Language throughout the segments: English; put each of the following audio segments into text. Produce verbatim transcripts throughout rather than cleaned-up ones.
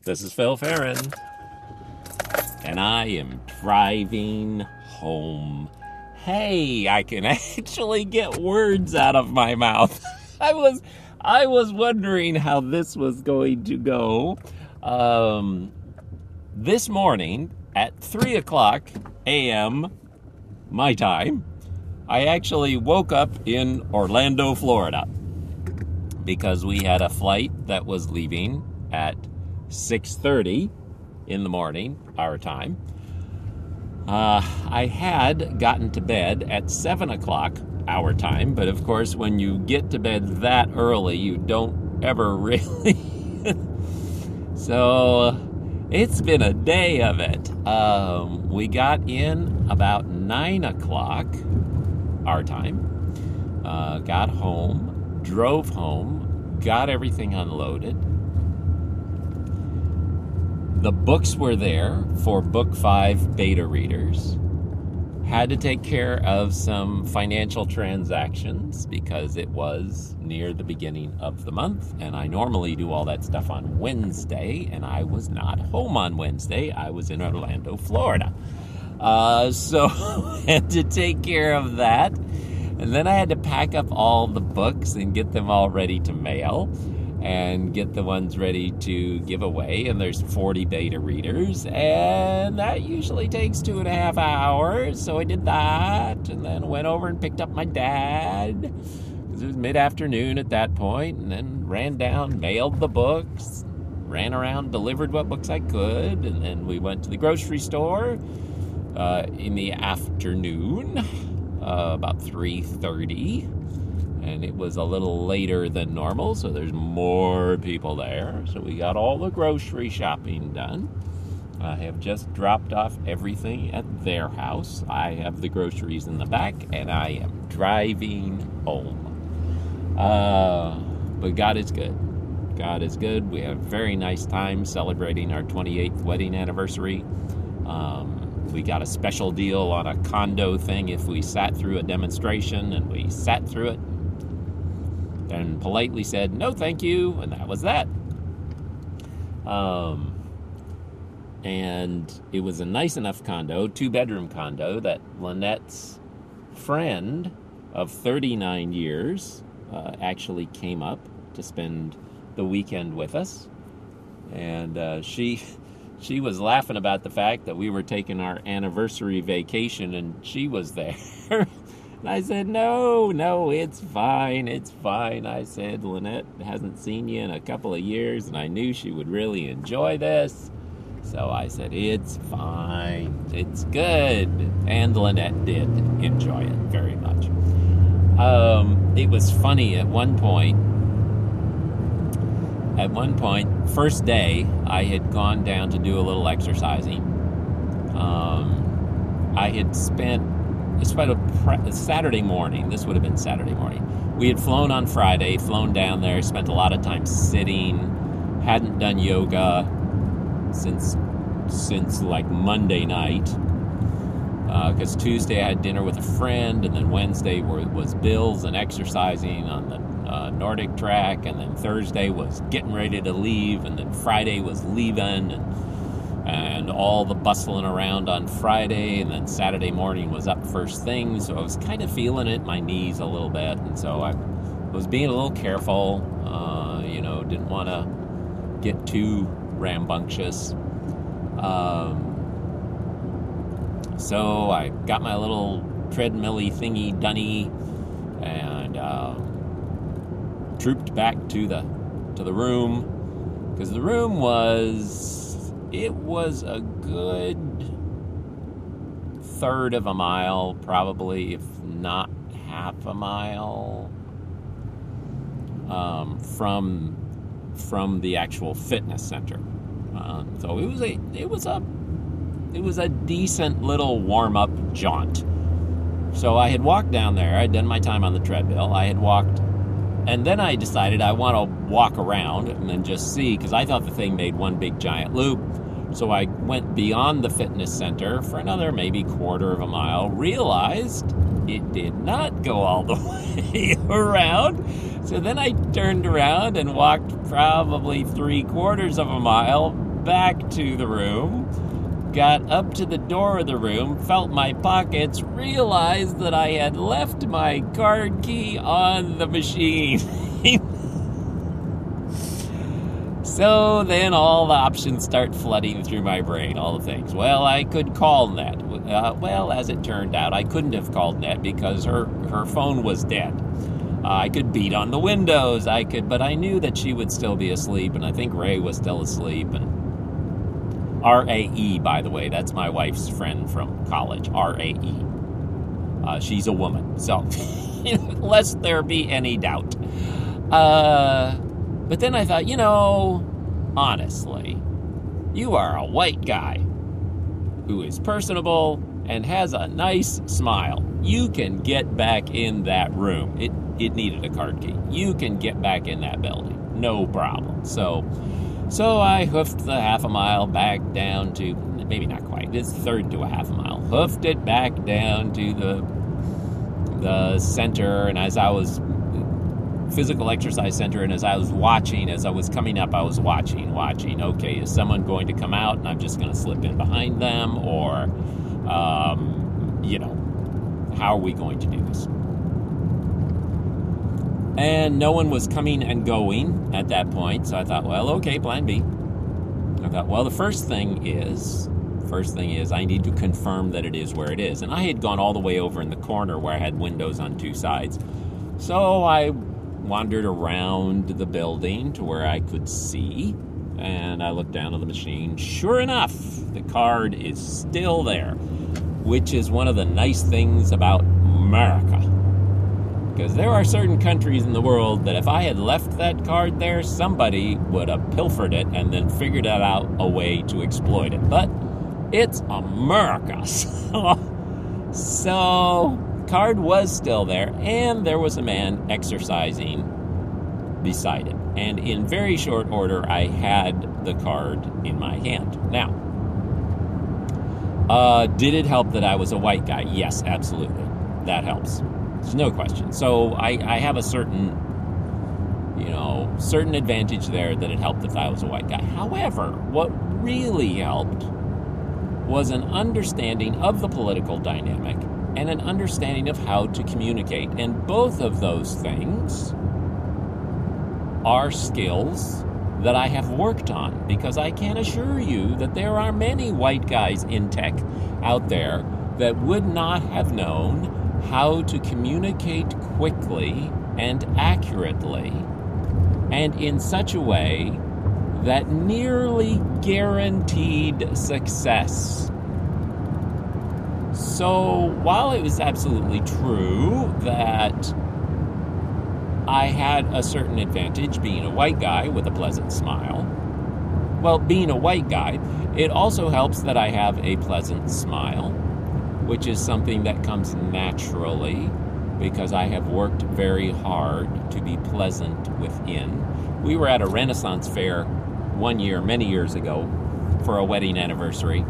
This is Phil Farron, and I am driving home. Hey, I can actually get words out of my mouth. I was, I was wondering how this was going to go. Um, this morning at three o'clock a.m. my time, I actually woke up in Orlando, Florida, because we had a flight that was leaving at six thirty in the morning, our time. Uh, I had gotten to bed at seven o'clock our time, but of course when you get to bed that early, you don't ever really... So it's been a day of it. Um, we got in about nine o'clock our time, uh, got home, drove home, got everything unloaded. The books were there for Book five beta readers. Had to take care of some financial transactions because it was near the beginning of the month, and I normally do all that stuff on Wednesday, and I was not home on Wednesday. I was in Orlando, Florida. Uh, so had to take care of that. And then I had to pack up all the books and get them all ready to mail and get the ones ready to give away. And there's forty beta readers, and that usually takes two and a half hours. So I did that, and then went over and picked up my dad, because it was mid-afternoon at that point, and then ran down, mailed the books, ran around, delivered what books I could, and then we went to the grocery store uh, in the afternoon, uh, about three thirty. And it was a little later than normal, so there's more people there. So we got all the grocery shopping done. I have just dropped off everything at their house. I have the groceries in the back, and I am driving home. Uh, but God is good. God is good. We had a very nice time celebrating our twenty-eighth wedding anniversary. Um, we got a special deal on a condo thing if we sat through a demonstration, and we sat through it. And politely said, no, thank you, and that was that. Um, and it was a nice enough condo, two-bedroom condo, that Lynette's friend of thirty-nine years uh, actually came up to spend the weekend with us. And uh, she she was laughing about the fact that we were taking our anniversary vacation, and she was there. And I said, no, no, it's fine, it's fine. I said, Lynette hasn't seen you in a couple of years, and I knew she would really enjoy this. So I said, it's fine, it's good. And Lynette did enjoy it very much. Um, it was funny at one point. At one point, first day, I had gone down to do a little exercising. Um, I had spent... It's about a pre- Saturday morning. This would have been Saturday morning. We had flown on Friday, flown down there, spent a lot of time sitting, hadn't done yoga since since like Monday night, because uh, Tuesday I had dinner with a friend, and then Wednesday were, was bills and exercising on the uh, Nordic track, and then Thursday was getting ready to leave, and then Friday was leaving, and and all the bustling around on Friday, and then Saturday morning was up first thing, so I was kind of feeling it, my knees a little bit, and so I was being a little careful, uh, you know, didn't want to get too rambunctious. Um, so I got my little treadmill-y thingy dunny, and uh, trooped back to the to the room, because the room was... It was a good third of a mile, probably, if not half a mile, um, from from the actual fitness center. Uh, so it was a it was a it was a decent little warm up jaunt. So I had walked down there. I had done my time on the treadmill. I had walked. And then I decided I want to walk around and then just see, because I thought the thing made one big giant loop. So I went beyond the fitness center for another maybe quarter of a mile, realized it did not go all the way around. So then I turned around and walked probably three quarters of a mile back to the room, got up to the door of the room, felt my pockets, realized that I had left my card key on the machine. So then all the options start flooding through my brain, all the things. Well, I could call Net. Uh, well, as it turned out, I couldn't have called Net because her, her phone was dead. Uh, I could beat on the windows, I could, but I knew that she would still be asleep, and I think Ray was still asleep. And R A E, by the way, that's my wife's friend from college, R A E. Uh, she's a woman, so lest there be any doubt. Uh, but then I thought, you know, honestly, you are a white guy who is personable and has a nice smile. You can get back in that room. It it needed a card key. You can get back in that building. No problem. So so I hoofed the half a mile back down to, maybe not quite, it's third to a half a mile. Hoofed it back down to the the center, and as I was physical exercise center, and as I was watching, as I was coming up, I was watching, watching, okay, is someone going to come out and I'm just going to slip in behind them, or, um, you know, how are we going to do this? And no one was coming and going at that point, so I thought, well, okay, plan B. I thought, well, the first thing is, first thing is I need to confirm that it is where it is. And I had gone all the way over in the corner where I had windows on two sides. So I wandered around the building to where I could see, and I looked down at the machine. Sure enough, the card is still there, which is one of the nice things about America. Because there are certain countries in the world that if I had left that card there, somebody would have pilfered it and then figured out a way to exploit it. But it's America. So, so card was still there, and there was a man exercising beside it. And in very short order, I had the card in my hand. Now, uh, did it help that I was a white guy? Yes, absolutely. That helps. There's no question. So I, I have a certain, you know, certain advantage there that it helped if I was a white guy. However, what really helped was an understanding of the political dynamic and an understanding of how to communicate. And both of those things are skills that I have worked on, because I can assure you that there are many white guys in tech out there that would not have known how to communicate quickly and accurately and in such a way that nearly guaranteed success. So while it was absolutely true that I had a certain advantage being a white guy with a pleasant smile, well, being a white guy, it also helps that I have a pleasant smile, which is something that comes naturally because I have worked very hard to be pleasant within. We were at a Renaissance fair one year, many years ago, for a wedding anniversary.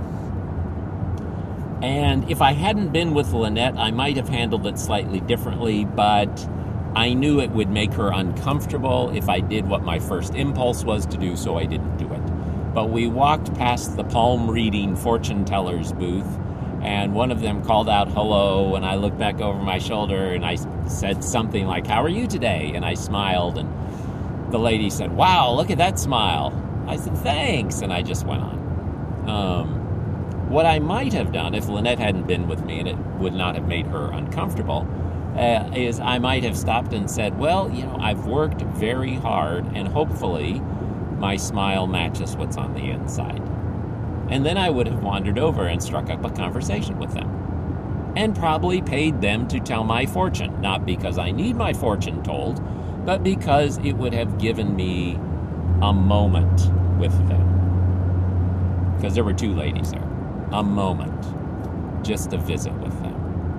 And if I hadn't been with Lynette, I might have handled it slightly differently, but I knew it would make her uncomfortable if I did what my first impulse was to do, so I didn't do it. But we walked past the palm reading fortune teller's booth, and one of them called out hello, and I looked back over my shoulder and I said something like, "How are you today?" And I smiled, and the lady said, "Wow, look at that smile." I said, "Thanks," and I just went on. Um, what I might have done if Lynette hadn't been with me, and it would not have made her uncomfortable, uh, is I might have stopped and said, well, you know, I've worked very hard, and hopefully my smile matches what's on the inside. And then I would have wandered over and struck up a conversation with them, and probably paid them to tell my fortune, not because I need my fortune told, but because it would have given me a moment with them. Because there were two ladies there. A moment. Just to visit with them.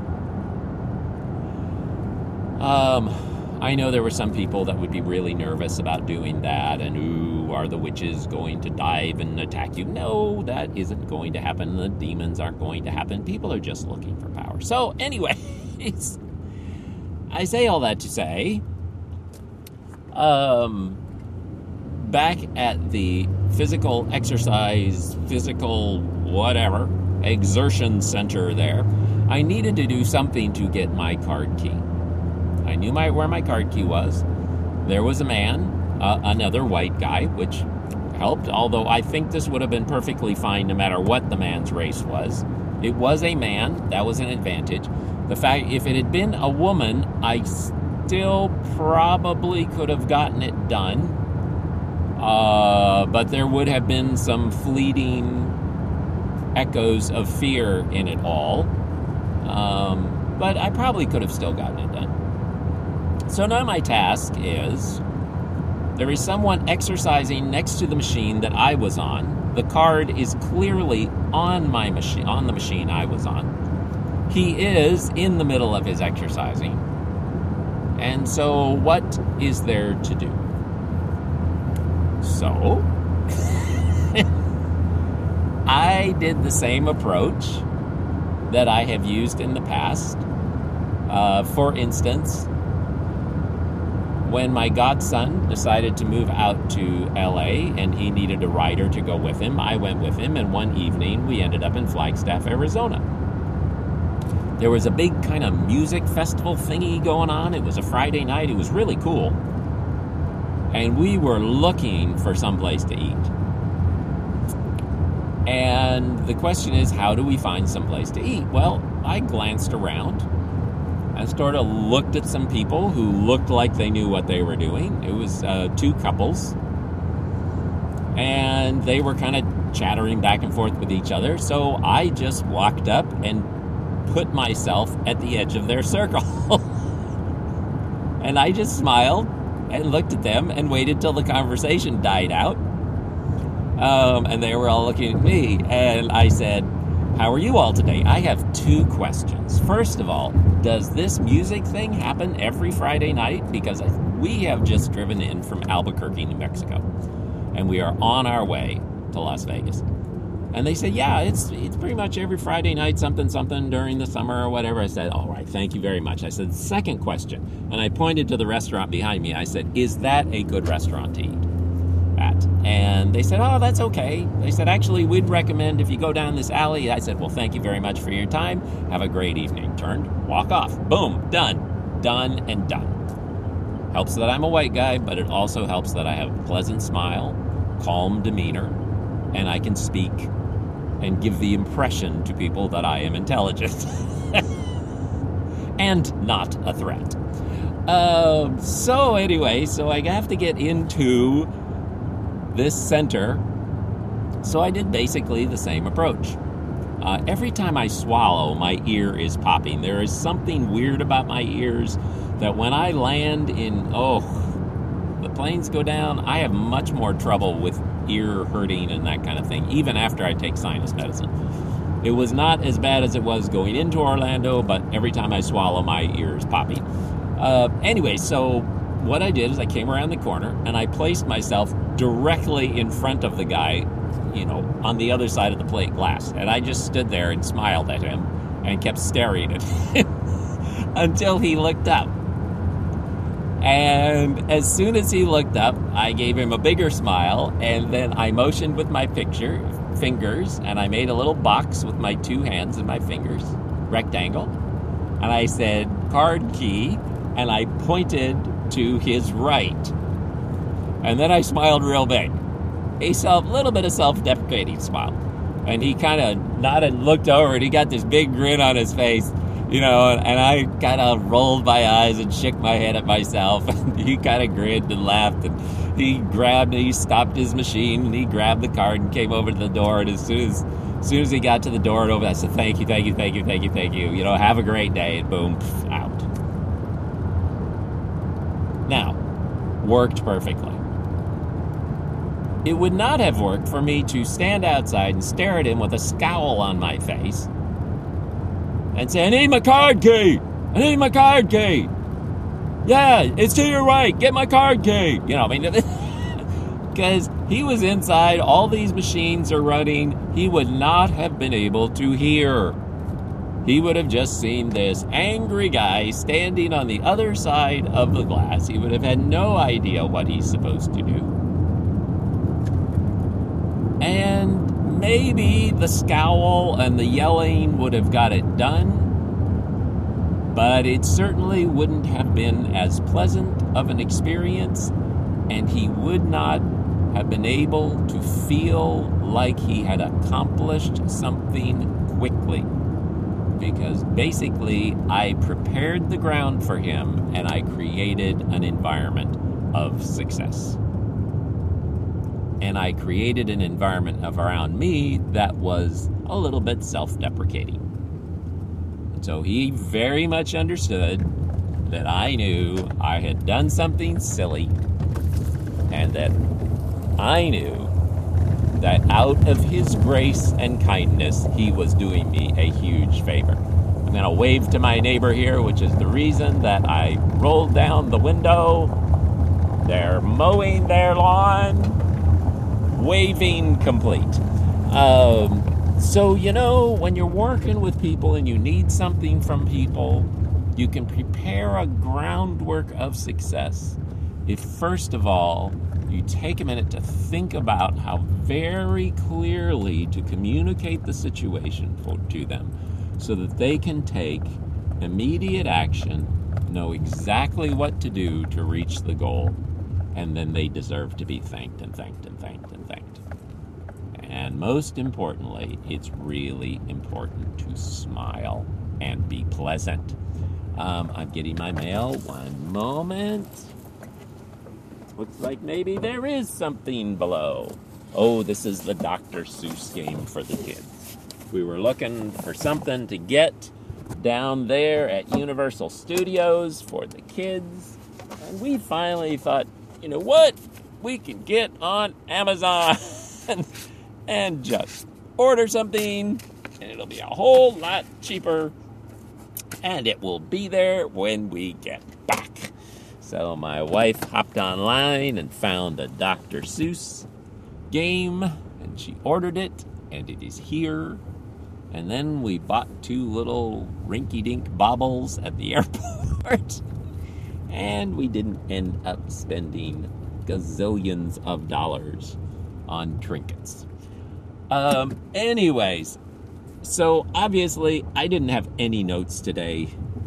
Um, I know there were some people that would be really nervous about doing that, and ooh, are the witches going to dive and attack you? No, that isn't going to happen. The demons aren't going to happen. People are just looking for power. So anyway, I say all that to say, um, back at the physical exercise, physical whatever, exertion center there, I needed to do something to get my card key. I knew my where my card key was. There was a man, uh, another white guy, which helped, although I think this would have been perfectly fine no matter what the man's race was. It was a man. That was an advantage. The fact, if it had been a woman, I still probably could have gotten it done. Uh, but there would have been some fleeting echoes of fear in it all. Um, but I probably could have still gotten it done. So now my task is, there is someone exercising next to the machine that I was on. The card is clearly on my machine, on the machine I was on. He is in the middle of his exercising. And so what is there to do? So I did the same approach that I have used in the past. Uh, for instance, when my godson decided to move out to L A and he needed a rider to go with him, I went with him, and one evening we ended up in Flagstaff, Arizona. There was a big kind of music festival thingy going on. It was a Friday night. It was really cool. And we were looking for someplace to eat. And the question is, how do we find someplace to eat? Well, I glanced around. I sort of looked at some people who looked like they knew what they were doing. It was uh, two couples. And they were kind of chattering back and forth with each other. So I just walked up and put myself at the edge of their circle. And I just smiled and looked at them and waited till the conversation died out. Um, and they were all looking at me. And I said, how are you all today? I have two questions. First of all, does this music thing happen every Friday night? Because we have just driven in from Albuquerque, New Mexico, and we are on our way to Las Vegas. And they said, yeah, it's it's pretty much every Friday night, something, something during the summer or whatever. I said, all right, thank you very much. I said, second question. And I pointed to the restaurant behind me. I said, is that a good restaurant to eat at? And they said, oh, that's okay. They said, actually, we'd recommend if you go down this alley. I said, well, thank you very much for your time. Have a great evening. Turned, walk off. Boom, done. Done and done. Helps that I'm a white guy, but it also helps that I have a pleasant smile, calm demeanor, and I can speak and give the impression to people that I am intelligent and not a threat. Uh, so anyway, so I have to get into this center. So I did basically the same approach. Uh, every time I swallow, my ear is popping. There is something weird about my ears that when I land in, oh, the planes go down, I have much more trouble with ear hurting and that kind of thing, even after I take sinus medicine. It was not as bad as it was going into Orlando, but every time I swallow, my ear is popping. Uh, anyway, so what I did is I came around the corner and I placed myself directly in front of the guy, you know, on the other side of the plate glass. And I just stood there and smiled at him and kept staring at him until he looked up. And as soon as he looked up, I gave him a bigger smile, and then I motioned with my picture, fingers, and I made a little box with my two hands and my fingers, rectangle. And I said, card key, and I pointed to his right. And then I smiled real big. A self, little bit of self-deprecating smile. And he kind of nodded and looked over, and he got this big grin on his face. You know, and I kind of rolled my eyes and shook my head at myself. And he kind of grinned and laughed. And he grabbed, he stopped his machine, and he grabbed the card and came over to the door. And as soon as, as soon as he got to the door and over, I said, thank you, thank you, thank you, thank you, thank you. You know, have a great day. And boom, pff, out. Now, worked perfectly. It would not have worked for me to stand outside and stare at him with a scowl on my face and say, I need my card key! I need my card key! Yeah, it's to your right! Get my card key! You know, I mean, because he was inside, all these machines are running, he would not have been able to hear. He would have just seen this angry guy standing on the other side of the glass. He would have had no idea what he's supposed to do. maybe the scowl and the yelling would have got it done, but it certainly wouldn't have been as pleasant of an experience, and he would not have been able to feel like he had accomplished something quickly. Because basically, I prepared the ground for him, and I created an environment of success. And I created an environment of around me that was a little bit self-deprecating. So he very much understood that I knew I had done something silly, and that I knew that out of his grace and kindness, he was doing me a huge favor. I'm going to wave to my neighbor here, which is the reason that I rolled down the window. They're mowing their lawn, waving complete. Um... So, you know, when you're working with people and you need something from people, you can prepare a groundwork of success if, first of all, you take a minute to think about how very clearly to communicate the situation for, to them so that they can take immediate action, know exactly what to do to reach the goal, and then they deserve to be thanked and thanked and thanked and thanked. And most importantly, it's really important to smile and be pleasant. Um, I'm getting my mail. One moment. Looks like maybe there is something below. Oh, this is the Doctor Seuss game for the kids. We were looking for something to get down there at Universal Studios for the kids. And we finally thought, you know what? We can get on Amazon. And just order something, and it'll be a whole lot cheaper, and it will be there when we get back. So my wife hopped online and found a Doctor Seuss game, and she ordered it, and it is here. And then we bought two little rinky-dink baubles at the airport, and we didn't end up spending gazillions of dollars on trinkets. Um, anyways, so obviously I didn't have any notes today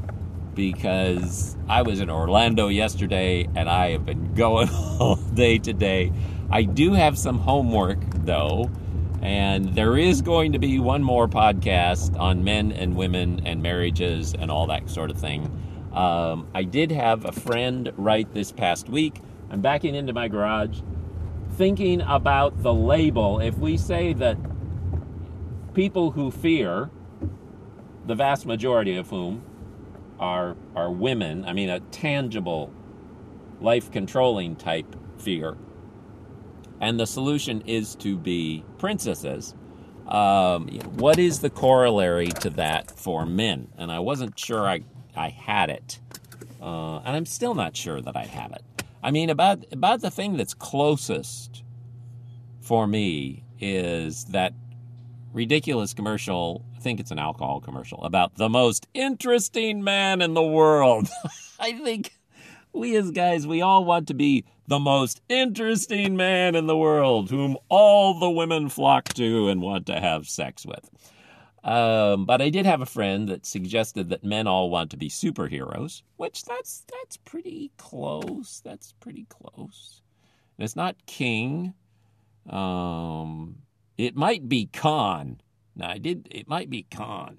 because I was in Orlando yesterday and I have been going all day today. I do have some homework though, and there is going to be one more podcast on men and women and marriages and all that sort of thing. Um, I did have a friend write this past week. I'm backing into my garage, thinking about the label. If we say that people who fear, the vast majority of whom are are women, I mean a tangible, life-controlling type fear, and the solution is to be princesses, um, what is the corollary to that for men? And I wasn't sure I, I had it, uh, and I'm still not sure that I have it. I mean, about about the thing that's closest for me is that ridiculous commercial, I think it's an alcohol commercial, about the most interesting man in the world. I think we as guys, we all want to be the most interesting man in the world, whom all the women flock to and want to have sex with. Um, but I did have a friend that suggested that men all want to be superheroes, which that's that's pretty close. That's pretty close. And it's not king. Um, it might be Khan. Now I did. It might be Khan.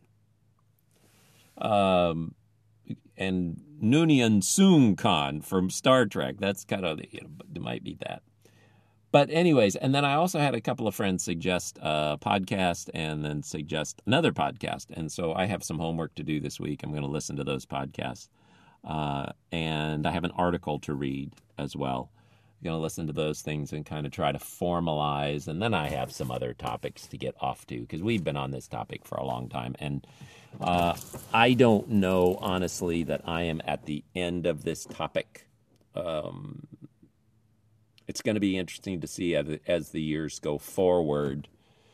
Um, and Noonien Soong Khan from Star Trek. That's kind of, you know, it might be that. But anyways, and then I also had a couple of friends suggest a podcast and then suggest another podcast. And so I have some homework to do this week. I'm going to listen to those podcasts. Uh, and I have an article to read as well. I'm going to listen to those things and kind of try to formalize. And then I have some other topics to get off to because we've been on this topic for a long time. And uh, I don't know, honestly, that I am at the end of this topic. Um It's going to be interesting to see as, as the years go forward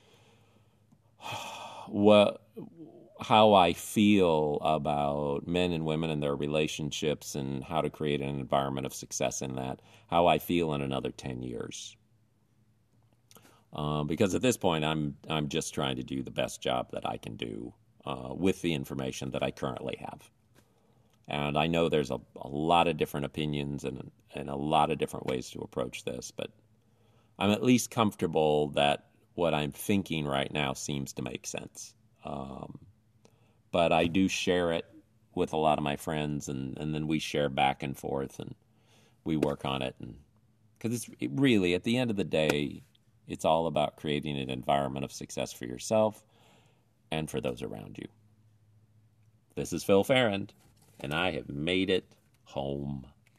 what, how I feel about men and women and their relationships and how to create an environment of success in that, how I feel in another ten years. Um, because at this point, I'm I'm just trying to do the best job that I can do uh, with the information that I currently have. And I know there's a, a lot of different opinions and, and a lot of different ways to approach this, but I'm at least comfortable that what I'm thinking right now seems to make sense. Um, but I do share it with a lot of my friends, and, and then we share back and forth, and we work on it. And because it's it really, at the end of the day, it's all about creating an environment of success for yourself and for those around you. This is Phil Farrand, and I have made it home.